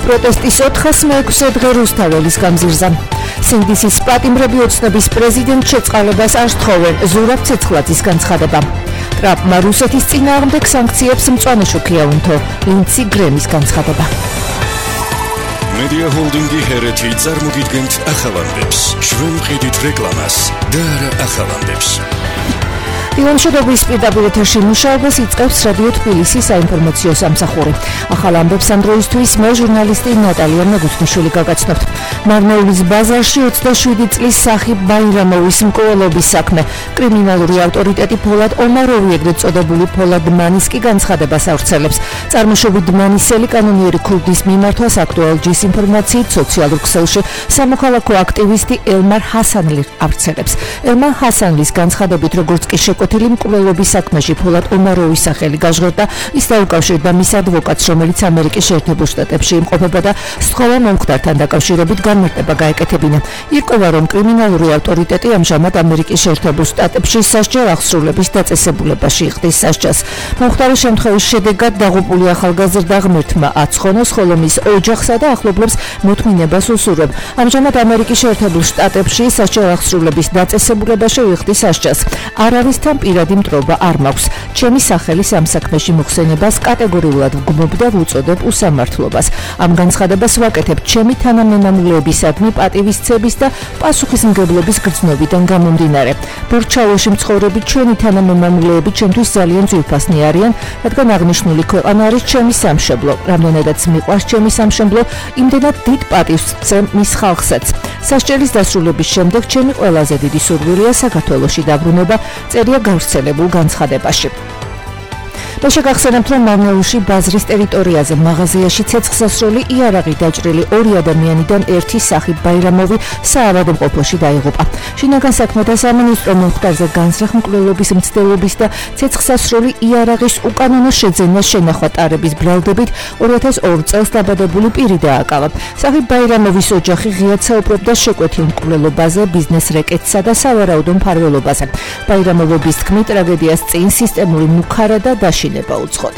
პროტესტის 406 დღე რუსთაველის გამზირზა. სინდისის პატიმრები ოცნების პრეზიდენტ შეწყალებას არ სთხოვენ ზურაბ ცეცხლაძის განცხადება. ტრამპმა რუსეთის წინააღმდეგ სანქციებს მწვანე შუქი აუნთო. ლინცი გრემის განცხადება. Media Holdingi ჰერეთი წარმოგიდგენთ ახალანდებს. ჩვენ ვყიდით რეკლამას და არა ახალანდებს. ილამშობების პირდაპირ ეთერში მუშაობას იწყებს რადიო თბილისის საინფორმაციო სამსახური. ახალ ამბებს ამ დროისთვის მე ჟურნალისტი ნატალია ნაგუცნიშვილი გაგაცნობთ. მარნეულის ბაზარში 27 წლის სახიბ ბაირამოვის მკვლელობის საქმე. კრიმინალური ავტორიტეტი ფოლად ომაროვი ეგრეთ წოდებული ფოლად მანისკი განცხადებას ავრცელებს. წარმოშობით მანისელი კანონიერი ქურდის მიმართვას აქტუალ-ჯის ინფორმაციით სოციალურ ქსელში სამოქალაქო აქტივისტი ელმარ ჰასანლი ავრცელებს. ელმარ ჰასანლის განცხადებით როგორც კი შეკვეთილი მკვლელობის საქმეში ფოლად ომაროვის სახელი გაჟღერდა, ის დაუკავშირდა მის ადვოკატს, რომელიც ამერიკის შეერთებულ შტატებში იმყოფება და სთხოვა მომხდართან დაკავშირებით განმარტება გაეკეთებინა. ირკვევა, რომ კრიმინალური ავტორიტეტი ამჟამად ამერიკის შეერთებულ შტატებში სასჯელ აღსრულების დაწესებულებაში იხდის სასჯელს. მომხდარის შემთხვევის შედეგად დაღუპული ახალგაზრდა ღმერთმა აცხონოს, ხოლო მის ოჯახსა და ახლობლებს მოთმინებას უსურვებ. ამჟამად ამერიკის შეერთებულ შტატებში სასჯელ აღსრულების დაწესებულებაში იხდის სასჯელს. არ არის თან პირადი მტრობა არ მაქვს. ჩემი სახელის ამ საქმეში მოხსენებას კატეგორიულად ვგმობ და ვუწოდებ უსამართლობას. ამ განცხადებას ვაკეთებ ჩემი თანამემამულეებისადმი პატივისცემის და პასუხისმგებლობის გრძნობიდან გამომდინარე. ბორჩალოში მცხოვრები ჩვენი თანამემამულეები ჩემთვის ძალიან ძვირფასნი არიან, რადგან აღნიშნული ქვეყანა არის ჩემი სამშობლო. რამდენადაც მიყვარს ჩემი სამშობლო, იმდენად დიდ პატივს ვცემ მის ხალხსაც. სასჯელის დასრულების შემდეგ ჩემი ყველაზე დიდი სურვილია საქართველოში დაბრუნება, წერია გავრცელებულ განცხადებაში. და შეგახსენებთ, რომ მარნეულში ბაზრის ტერიტორიაზე მაღაზიაში ცეცხლსასროლი იარაღი დაჭრილი ორი ადამიანიდან ერთი სახიბ ბაირამოვი საავადმყოფოში დაიღუპა. შინაგან საქმეთა სამინისტრო მომხდარზე განზრახ მკვლელობის მცდელობის და ცეცხლსასროლი იარაღის უკანონო შეძენას შენახვა ტარების ბრალდებით 2002 წელს დაბადებული პირი დააკავა. სახიბ ბაირამოვის ოჯახი ღიად საუბრობდა შეკვეთილ მკვლელობაზე, ბიზნეს რეკეტსა და სავარაუდო მფარველობაზე. ბაირამოვების თქმით, ტრაგედიას წინ სისტემური მუქარა და ნება უძღოდა.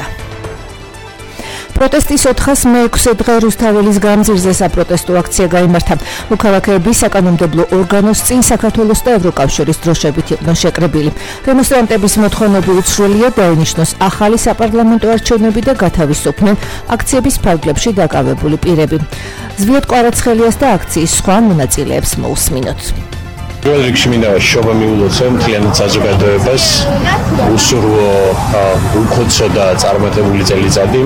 პროტესტის 406 დღე რუსთაველის გამზირზე საპროტესტო აქცია გაიმართა. მოქალაქეები საკანონმდებლო ორგანოს წინ საქართველოს და ევროკავშირის დროშებით იყვნენ შეკრებილი. დემონსტრანტების მოთხოვნები უცვლელია დაენიშნოს ახალი საპარლამენტო არჩევნები და გათავისუფლდნენ აქციების ფარგლებში დაკავებული პირები. ზვიად კვარაცხელიას და აქციის სხვა მონაწილეებს მოусმინოთ. პირველ რიგში მინდა შობა მიულოცო მთლიანად საზოგადოებას, უსურვო, უხოცო და წარმატებული წელიწადი.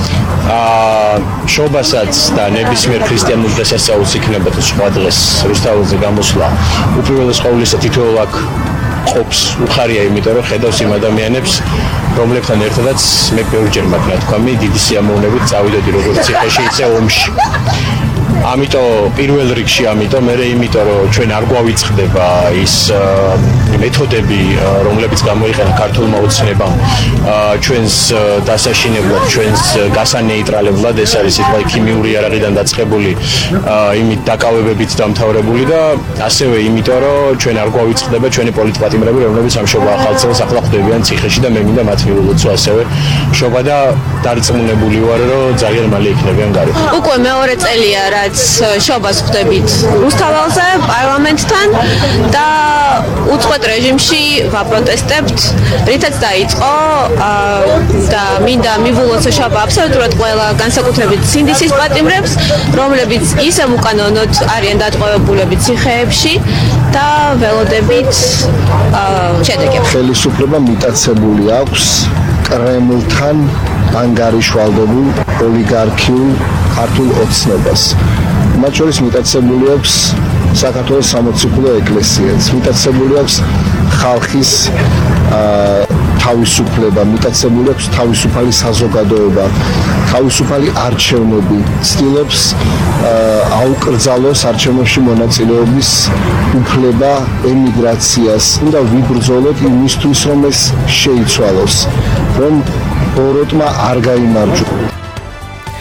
შობასაც და ნებისმიერ ქრისტიანულ დღესასწაულს იქნება თუ სხვა დღეს რუსთაველზე გამოსვლა უპირველეს ყოვლისა თითოეულ აქ ყოფს უხარია, იმიტომ რომ ხედავს იმ ადამიანებს, რომლებთან ერთადაც მე ბევრჯერ მაქვს ნათქვამი, დიდი სიამოვნებით წავიდოდი როგორც ციხეში, ისე ომში. ამიტომ პირველ რიგში მერე იმიტომ რომ ჩვენ არ გვავიწყდება ის მეთოდები, რომლებიც გამოიყენა ქართულმა ოცნებამ ჩვენს დასაშინებლად, ჩვენს გასანეიტრალებლად, ეს არის სიტყვა ქიმიური იარაღიდან დაწყებული იმით დაკავებებით დამთავრებული და ასევე იმიტომ რომ ჩვენ არ გვავიწყდება ჩვენი პოლიტპატიმრები, რომლებიც ამ შობა ახალწელს ახლა ხვდებიან ციხეში და მე მინდა მათ მიულოცო ასევე შობა და დარწმუნებული ვარ რომ ძალიან მალე იქნებიან გარეთ. უკვე მეორე წელია რაც შობას ხვდებით რუსთაველზე პარლამენტთან და უწყვეტ რეჟიმში ვაპროტესტებთ, რითაც დაიწყო და მინდა მივულოცო შობა აბსოლუტურად ყველა, განსაკუთრებით სინდისის პატიმრებს, რომლებიც ისე უკანონოდ არიან დატყვევებულები ციხეებში და ველოდებით შედეგებს. ხელისუფლება მიტაცებული აქვს კრემლთან ანგარიშვალდებულ ოლიგარქიულ ქართულ ოცნებას. მათ შორის მიტაცებული აქვს საქართველოს სამოციქულო ეკლესიაც, მიტაცებული აქვს ხალხის თავისუფლება, მიტაცებული აქვს თავისუფალი საზოგადოება, თავისუფალი არჩევნები, ცდილობს აუკრძალოს არჩევნებში მონაწილეობის უფლება, ემიგრაციას. უნდა ვიბრძოლოთ იმისთვის, რომ ეს შეიცვალოს, რომ ბოროტმა არ გაიმარჯვოს.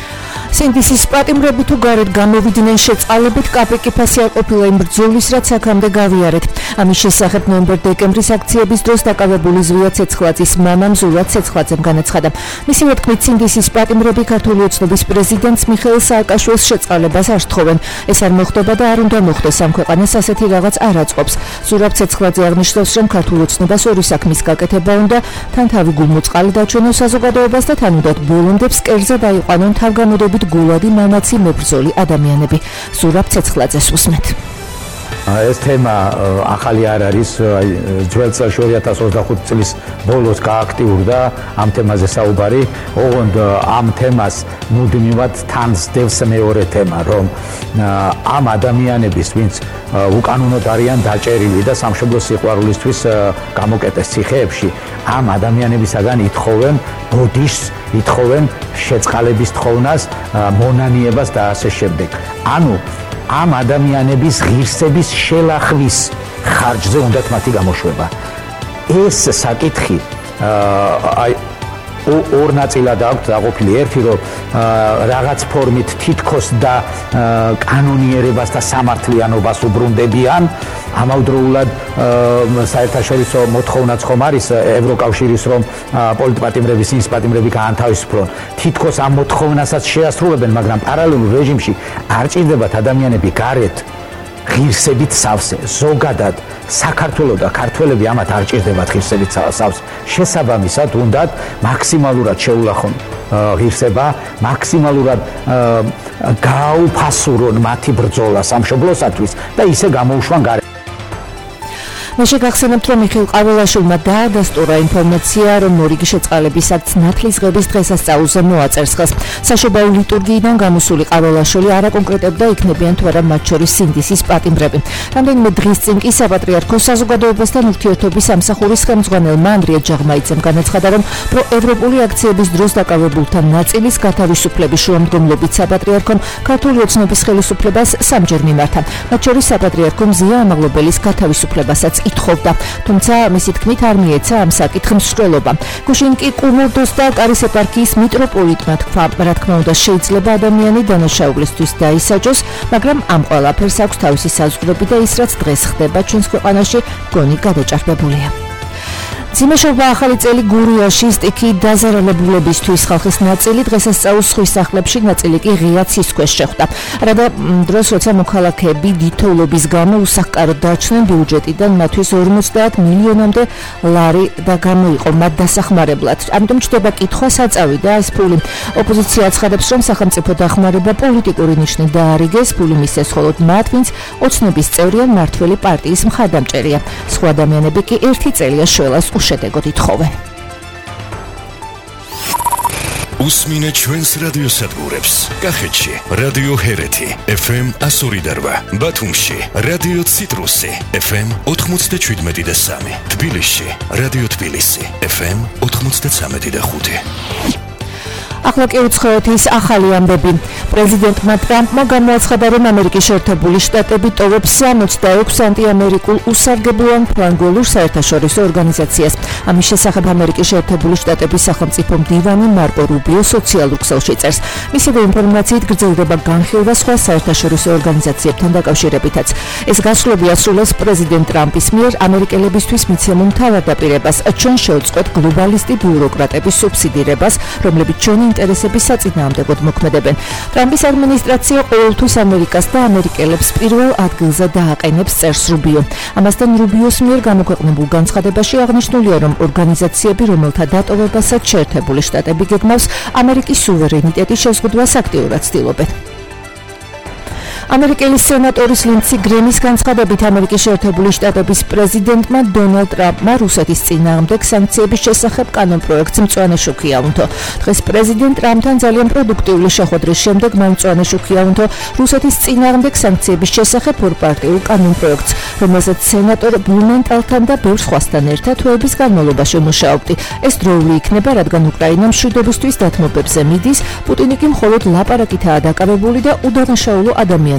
სინდისის პატიმრები თუ გარეთ გამოვიდნენ შეწყალებით კაპიკიფასი არ ყოფილა იმ ბრძოლის, რაც აქამდე გავიარეთ. ამის შესახებ ნოემბერ-დეკემბრის აქციების დროს დაკავებული ზვია ცეცხლაძის მამამ ზურაბ ცეცხლაძემ განაცხადა. მისი მოთქმით სინდისის პატიმრები ქართული ოცნების პრეზიდენტს მიხეილ სააკაშვილის შეწყალებას არ სთხოვენ. ეს არ მოხდება და არ უნდა მოხდეს, ამ ქვეყანას ასეთი რაღაც არ აწყობს. ზურაბ ცეცხლაძე აღნიშნავს, რომ ქართულ ოცნებას ორი საქმის გაკეთება უნდა, თან თავი გულმოწყალე დაჩვენოს საზოგადოებას და თან უნდა ბოლომდე ფსკერზე დაიყვანონ თავგამოდებით გულადი მამაცი მებრძოლი ადამიანები. ზურაბ ცეცხლაძეს უსმენთ. ეს თემა ახალი არ არის, ძველ წელს 2025 წლის ბოლოს გააქტიურდა ამ თემაზე საუბარი, ოღონდ ამ თემას მუდმივად თან სდევს მეორე თემა, რომ ამ ადამიანების, ვინც უკანონოდ არიან დაჭერილი და სამშობლოს სიყვარულისთვის გამოკეტეს ციხეებში, ამ ადამიანებისაგან ითხოვენ ბოდიშს, ითხოვენ შეწყალების თხოვნას, მონანიებას და ასე შემდეგ. ანუ ამ ადამიანების ღირსების შელახვის ხარჯზე უნდათ მათი გამოშვება. ეს საკითხი ორ ნაწილად აქვს დაყოფილი. ერთი, რომ რაღაც ფორმით თითქოს და კანონიერებას და სამართლიანობას უბრუნდებიან. ამავდროულად საერთაშორისო მოთხოვნაც ხომ არის ევროკავშირის, რომ პოლიტპატიმრები, სინდისის პატიმრები გაანთავისუფლონ. თითქოს ამ მოთხოვნასაც შეასრულებენ, მაგრამ პარალელურ რეჟიმში არ ჭირდებათ ადამიანები გარეთ ღირსებით სავსე. ზოგადად საქართველოს და ქართველები ამათ არ ჭირდებათ ღირსებით სავსე. შესაბამისად უნდათ მაქსიმალურად შეულახონ ღირსება, მაქსიმალურად გააუფასურონ მათი ბრძოლა სამშობლოსათვის და ისე გამოუშვან გარეთ. მე შეგახსენებთ, რომ მიხეილ ყაველაშვილმა დაადასტურა ინფორმაცია, რომ მორიგი შეწყალების აქტს ნათლისღების დღესასწაულზე მოაწერს ხელს. საშობაო ლიტურგიიდან გამოსული ყაველაშვილი არ აკონკრეტებდა იქნებიან თუ არა მათ შორის სინდისის პატიმრები. რამდენიმე დღის წინ კი საპატრიარქოს საზოგადოებასთან ურთიერთობის სამსახურის ხელმძღვანელმა ანდრია ჯაღმაიძემ განაცხადა, რომ პროევროპული აქციების დროს დაკავებულთა ნაწილის გათავისუფლების შუამდგომლობით საპატრიარქომ ქართული ოცნების ხელისუფლებას სამჯერ მიმართა. მათ შორის საპატრიარქომ ზია ამაღლობელის გათავისუფლებასაც ითხოვდა, თუმცა მისი თქმით არ მიეცა ამ საკითხს მსვლელობა. გუშინ კი კუმურდოს და კარის ეპარქიის მიტროპოლიტმა თქვა, რა თქმა უნდა შეიძლება ადამიანი დანაშაულისთვის დაისაჯოს, მაგრამ ამ ყველაფერს აქვს თავისი საზღვრები და ის რაც დღეს ხდება ჩვენს ქვეყანაში გონი გადაჭარბებულია. ძიმეშობა ახალი წელი გურიაში სტიქი დაზარალებულებისთვის ხალხის ნაწილი დღესასწაულს ზღვის სახლებში, ნაწილი კი ღია ცის ქვეშ შეხვდა. რადა დროს, როცა მოქალაქეები დიდთოვლობის გამო უსახკაროდ დარჩნენ, ბიუჯეტიდან მათთვის 50 მილიონამდე ლარი და გამოიყო მათ დასახმარებლად. ამიტომ ჩდება კითხვა საწავი და ეს ფული. ოპოზიცია აცხადებს, რომ სახელმწიფო დახმარება პოლიტიკური ნიშნით დაარიგეს, ფული მისცეს მხოლოდ მათ, ვინც ოცნების წევრი ან მმართველი პარტიის მხარდამჭერია. სხვა ადამიანები კი ერთი წელია შველას უშედეგოდ ითხოვენ. უსმინეთ ჩვენს რადიოსადგურებს. კახეთში რადიო ჰერეთი FM 102.8, ბათუმში რადიო ციტრუსი FM 97.3, თბილისში რადიო თბილისი FM 93.5. ახლა კი უცხოეთის ახალი ამბები. პრეზიდენტმა ტრამპმა გამოაცხადა, რომ ამერიკის შეერთებული შტატები ტოვებს 66 ანტიამერიკულ უსარგებლო ფრანგულურ საერთაშორისო ორგანიზაციას. ამის შესახებ ამერიკის შეერთებული შტატების სახელმწიფო მდივანი მარკო რუბიო სოციალურ ქსელში წერს. მისივე ინფორმაციით გრძელდება განხილვა სხვა საერთაშორისო ორგანიზაციებთან დაკავშირებითაც. ეს გასვლები ასრულებს პრეზიდენტ ტრამპის მიერ ამერიკელებისთვის მიცემულ მთავარ დაპირებას, ჩვენ შევწყვეტ გლობალისტი ბიუროკრატების სუბსიდირებას, რომლებიც ჩვენი ინტერესების საწინააღმდეგოდ მოქმედებენ. ტრამპის ადმინისტრაცია ყოველთვის ამერიკას და ამერიკელებს პირველ ადგილზე დააყენებს, წერს რუბიო. ამასთან რუბიოს მიერ გამოქვეყნებულ განცხადებაში აღნიშნულია, რომ ორგანიზაციები, რომელთა დატოვებასაც შეერთებული შტატები გეგმავს, ამერიკის სუვერენიტეტის შეზღუდვას აქტიურად ცდილობენ. ამერიკელის სენატორის ლინდსი გრემის განცხადებით, ამერიკის შეერთებული შტატების პრეზიდენტმა დონალდ ტრამპმა რუსეთის წინააღმდეგ სანქციების შესახებ კანონპროექტს მწვანე შუქი აუნთო. დღეს პრეზიდენტ ტრამპთან ძალიან პროდუქტიული შეხვედრის შემდეგ მან მწვანე შუქი აუნთო რუსეთის წინააღმდეგ სანქციების შესახებ ორპარტიულ კანონპროექტს, რომელზეც სენატორ ბლუმენტალთან და ბევრ სხვასთან ერთად თვეების განმავლობაში მუშაობდი. ეს დროული იქნება, რადგან უკრაინა მშვიდობისთვის დათმობებზე მიდის, პუტინი კი მხოლოდ ლაპარაკითაა დაკავებული და უდანაშაულო ადამიანი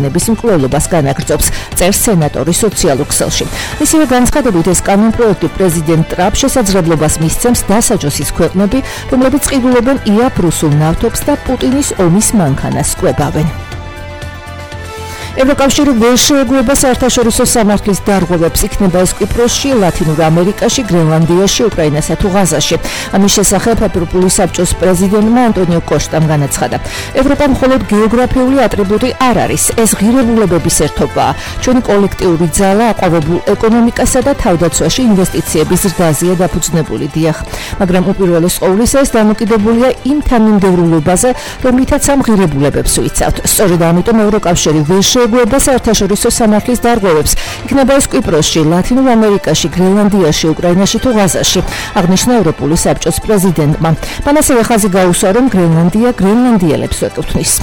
მოვლენების მკვლელობას განაგრძობს, წერს სენატორი სოციალურ ქსელში. მისივე განცხადებით ეს კანონპროექტი პრეზიდენტ ტრამპს შესაძლებლობას მისცემს დასაჯოსის ქვეყნები, რომლებიც ყიდულობენ იაფ რუსულ ნავთობს და პუტინის ომის მანქანას კვებავენ. ევროკავშირი ვერ შეეგუება საერთაშორისო სამართლის დარღვევებს, იქნება ეს კვიპროსში, ლათინურ ამერიკაში, გრენლანდიაში, უკრაინასა თუ ღაზაში. ამის შესახებ ევროპული საბჭოს პრეზიდენტმა ანტონიო კოშტამ განაცხადა. ევროპა მხოლოდ გეოგრაფიული ატრიბუტი არ არის, ეს ღირებულებების ერთობაა. ჩვენი კოლექტიური ძალა აყვავებულ ეკონომიკასა და თავდაცვაში ინვესტიციების ზრდაზეა დაფუძნებული, დიახ. მაგრამ უპირველეს ყოვლისა ეს დამოკიდებულია იმ თანმიმდევრულობაზე, რომლითაც ამ ღირებულებებს ვიცავთ. სწორედ ამიტომ ევროკავშირი ვერ შეეგუება საერთაშორისო სამართლის დარღვევებს, იქნება ეს კვიპროსში, ლათინურ ამერიკაში, გრენლანდიაში, უკრაინაში თუ ღაზაში, აღნიშნა ევროპული საბჭოს პრეზიდენტმა. მან ასევე ხაზი გაუსვა, რომ გრენლანდია გრენლანდიელებს ეკუთვნის.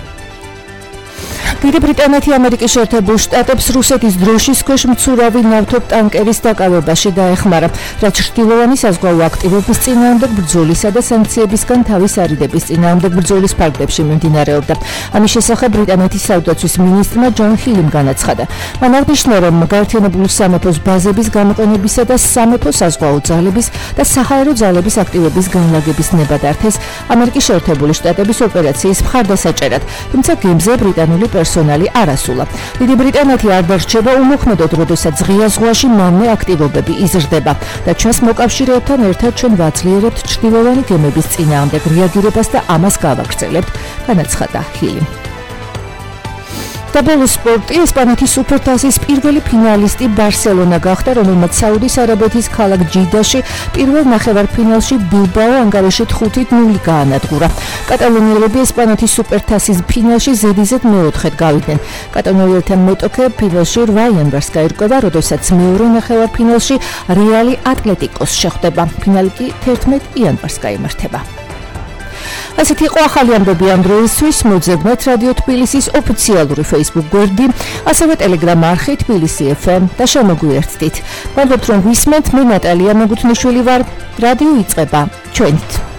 დიდი ბრიტანეთი ამერიკის შეერთებულ შტატებს რუსეთის დროშის ქვეშ მცურავი ნავთობტანკერის დაკავებაში დაეხმარა, რაც ჩრდილოვანი საზღვაო აქტივობის წინააღმდეგ ბრძოლისა და სანქციებისგან თავის არიდების წინააღმდეგ ბრძოლის ფარგლებში მიმდინარეობდა. ამის შესახებ ბრიტანეთის საუდაცვის მინისტრმა ჯონ ჰილიმ განაცხადა. მან აღნიშნა, რომ გაერთიანებული სამეფოს ბაზების გამოყენებისა და სამეფო საზღვაო ძალების და საჰაერო ძალების აქტივობის განლაგების ნება დართეს ამერიკის შეერთებული შტატების ოპერაციის მხარდასაჭერად, თუმცა გემზე ბრიტანული პერსონალი არასულა. დიდი ბრიტანეთი არ დარჩება უმოქმედოდ, როდესაც ღია ზღვაში მავნე აქტივობები იზრდება და ჩვენს მოკავშირეებთან ერთად ჩვენ ვაძლიერებთ ჩრდილოვანი გემების წინააღმდეგ რეაგირებას და ამას გავაგრძელებთ, განაცხადა ჰილი. საბოლოო სპორტი ესპანეთის სუპერთასის პირველი ფინალისტი ბარსელონა გახდა, რომელმაც საუდის არაბეთის ქალაქ ჯიდაში პირველ ნახევარფინალში ბილბაო ანგარიში 5-0 გაანადგურა. კატალონიელები ესპანეთის სუპერთასის ფინალში ზედიზედ მეოთხედ გავიდნენ. კატალონიელთა მეტოქე ფინალში 8 იანვარს გაირკვევა, როდესაც მეორე ნახევარფინალში რეალი ატლეტიკოს შეხვდება. ფინალი კი 11 იანვარს გაიმართება. ასეთი იყო ახალი ამბები ამ დროისთვის. მოძებნეთ რადიო თბილისის ოფიციალური Facebook გვერდი, ასევე Telegram არხი თბილისი FM და შემოგვიერთდით. მადლობთ რომ გვისმენთ. მე ნატალია მოგუთმიშვილი ვარ. რადიო იწყება ჩვენით.